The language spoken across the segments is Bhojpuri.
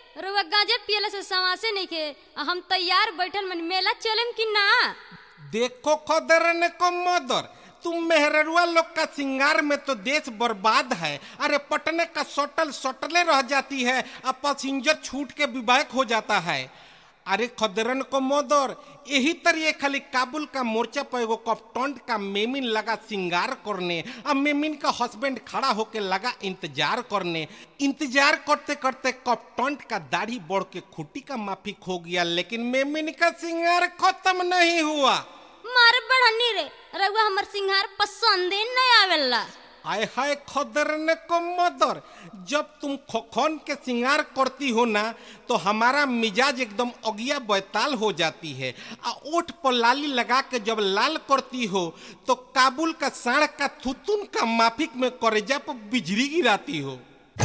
रुआ गांजा पियला से समासे नहीं के हम तैयार बैठल मन मेला चलेम कि ना। देखो खदरन को मदर, तुम मेहररुआ लोग का सिंगार में तो देश बर्बाद है। अरे पटने का सटले रह जाती है, अब पैसेंजर छूट के विवाहिक हो जाता है। अरे खदरन को मदर, यही तरिए खाली काबुल का मोर्चा पर एगो कप्टन का मेमिन लगा सिंगार करने। अब मेमिन का हस्बैंड खड़ा होके लगा इंतजार करने। इंतजार करते करते कप्टन का दाढ़ी बढ़ के खुटी का माफिक हो गया, लेकिन मेमिन का सिंगार खत्म नहीं हुआ। मारे बढ़नी रे, रउआ हमर सिंगार पसंद नहीं आवेला। आय हाय खदरन को मदर, जब तुम खोखन के सिंगार करती हो ना तो हमारा मिजाज एकदम अगिया बैताल हो जाती है। ओठ पर लाली लगा के जब लाल करती हो तो काबुल का साढ़ का थुतुन का माफिक में करेजा पर बिजली गिराती हो।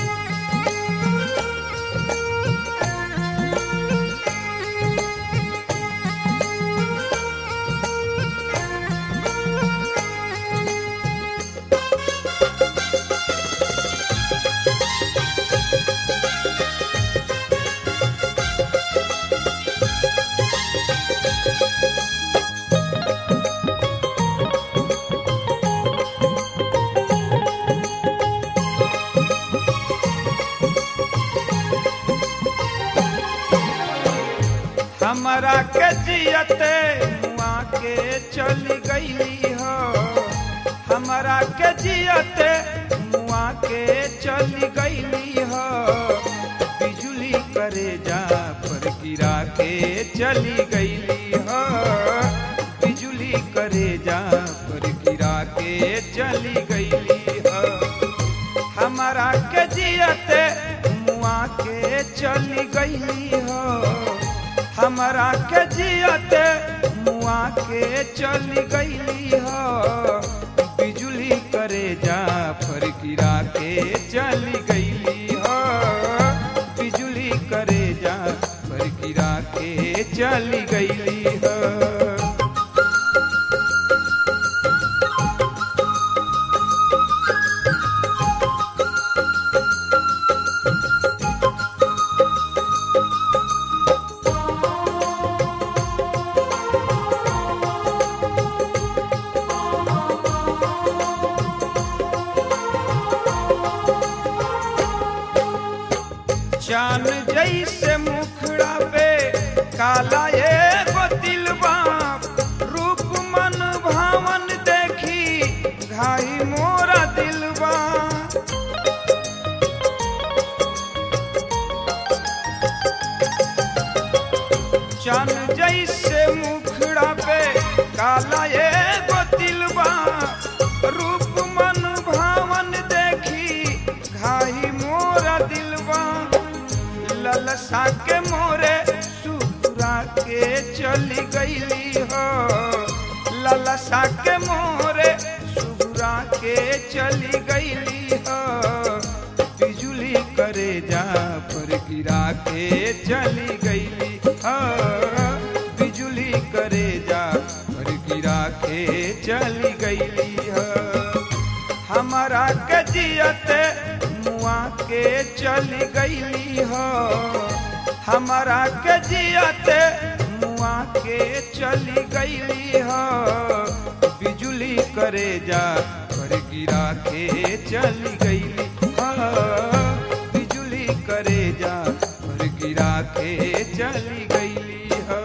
हमरा के जियते मुआ के चली गई हो, हमरा के जियते मुआ के चली गई हो। बिजुली करेजा पर गिरा के चली गई हो, बिजुली करेजा पर गिरा के चली गई हो। हमरा के जियते मुआ के चली गई हो, हमरा के जियते मुआ के चली गई हो। बिजुली करेजा पर गिरा के चली गई हो, बिजुली करेजा पर गिरा के चली गई हो। चान जैसे मुखड़ा पे काला एगो दिलबा, रूप मन भावन देखी घाई मोरा दिलबा। चान जैसे मुखड़ा पे काला एगो दिलबा, रूप मन भावन देखी घाई मोरा दिलबा। ललसा के मोरे सुपुरा के चली गईली हो, ललसा के मोरे सुपुरा के चली गईली हो। बिजुली करेजा पर गिरा के चली गईली हो, बिजुली करेजा पर गिरा के चली गईली हो। हमारा के जियते मुआ के चली गईली हो, हमारा के जियते मुआ के चली गईली हो। बिजुली करेजा पर गिरा के चली गईली हो, बिजुली करेजा पर गिरा के चली गईली हो।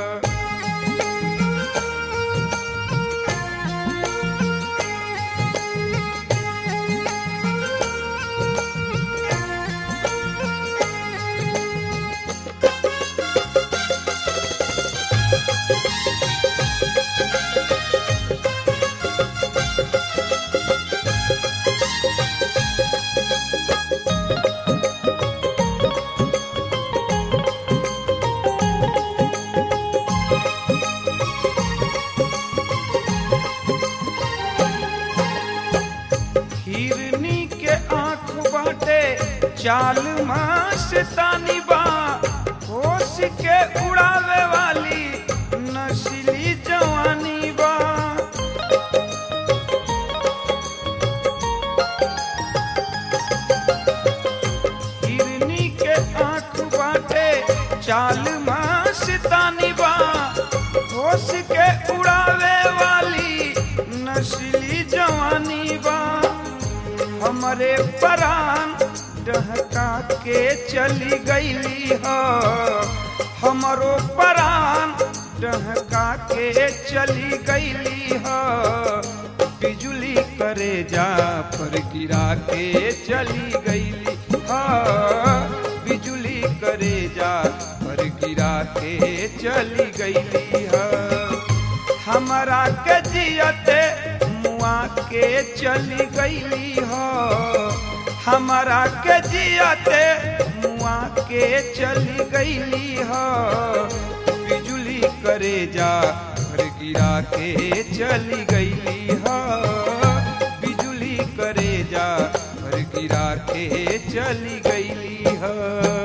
चाल मस्तानी बा, होश के उड़ावे वाली नस्ली जवानी बा। हिरनी के आँख बा चाल मस्तानी बा होश के उड़ावे वाली नस्ली जवानी बा हमरे परान डहका के चली गईली हो हमरो परान डहका के चली गईली हो बिजुली करे जा पर गिरा के चली गईली हो बिजुली करे जा पर गिरा के चली गईली हो हमारा के जियते मुआ के चली गईली हो हमारा के जियते मुआ के चली गईली हो बिजुली करे जा पर गिरा के चली गईली हो बिजुली करे जा पर गिरा के चली गईली हो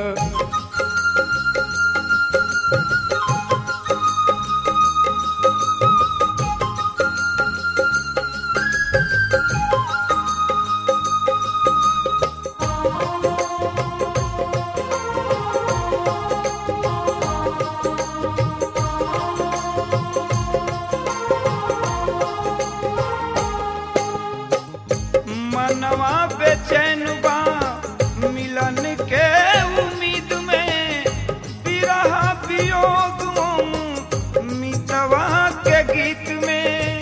मनवा बेचैन बा मिलन के उम्मीद में बिरह वियोग मितवा के गीत में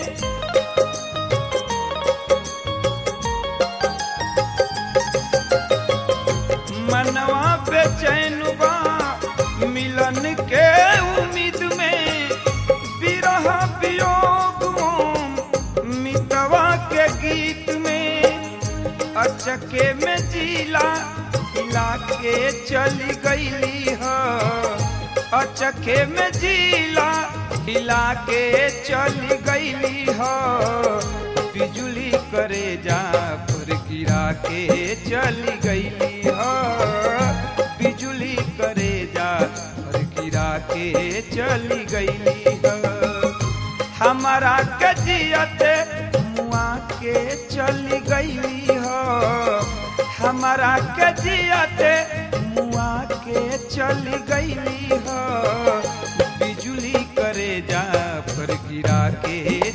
मनवा बेचैन बा मिलन के उम्मीद में बिरह वियोग मितवा के गीत में अचके में जिला हिला के चली गईली हो अचके में जिला हिला के चली गईली हो बिजुली करे जा पर गिरा के चली गईली हो बिजुली करे जा पर गिरा के चली गईली हो हमारा के जियते मुआ के चली गईली हो हमारा के जियते मुआ के चली गईली हो बिजुली करे जा पर गिरा के